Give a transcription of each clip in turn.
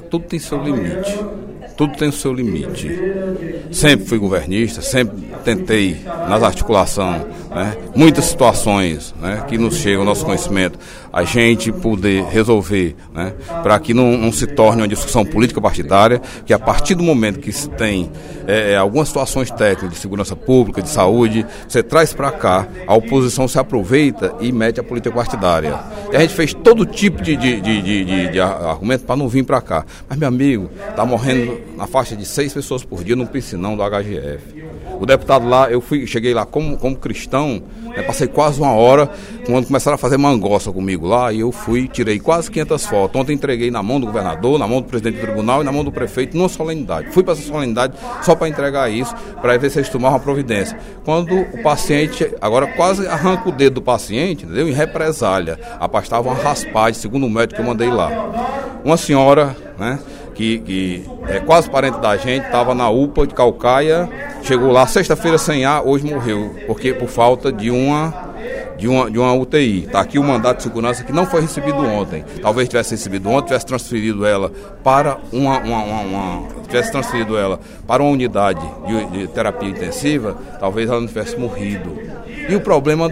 tudo tem seu limite. Tudo tem o seu limite. Sempre fui governista, sempre tentei, nas articulações, né, muitas situações, né, que nos chegam ao nosso conhecimento, a gente poder resolver, né, para que não se torne uma discussão política partidária, que a partir do momento que se tem algumas situações técnicas de segurança pública, de saúde, você traz para cá, a oposição se aproveita e mete a política partidária. E a gente fez todo tipo de argumento para não vir para cá. Mas, meu amigo, está morrendo na faixa de 6 pessoas por dia no piscinão do HGF. O deputado lá, cheguei lá como cristão, né, passei quase 1 hora, quando começaram a fazer mangoça comigo lá, e eu tirei quase 500 fotos. Ontem entreguei na mão do governador, na mão do presidente do tribunal e na mão do prefeito, numa solenidade. Fui para essa solenidade só para entregar isso, para ver se eles tomavam uma providência. Quando o paciente, agora quase arranca o dedo do paciente, entendeu? Em represália. Estava uma raspagem, segundo o médico que eu mandei lá. Uma senhora, né, que é quase parente da gente, estava na UPA de Caucaia, chegou lá sexta-feira sem ar, hoje morreu, porque por falta de uma UTI. Está aqui o mandato de segurança que não foi recebido ontem. Talvez tivesse recebido ontem, tivesse transferido ela para uma unidade de terapia intensiva, talvez ela não tivesse morrido. E o problema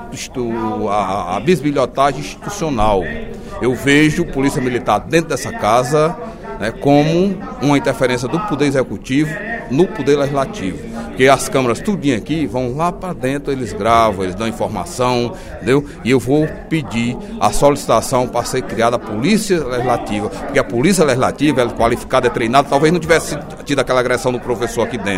a bisbilhotagem institucional. Eu vejo Polícia Militar dentro dessa casa, né, como uma interferência do Poder Executivo no Poder Legislativo. Porque as câmaras tudinho aqui vão lá para dentro, eles gravam, eles dão informação, entendeu? E eu vou pedir a solicitação para ser criada a Polícia Legislativa, porque a Polícia Legislativa, ela é qualificada, é treinada, talvez não tivesse tido aquela agressão do professor aqui dentro.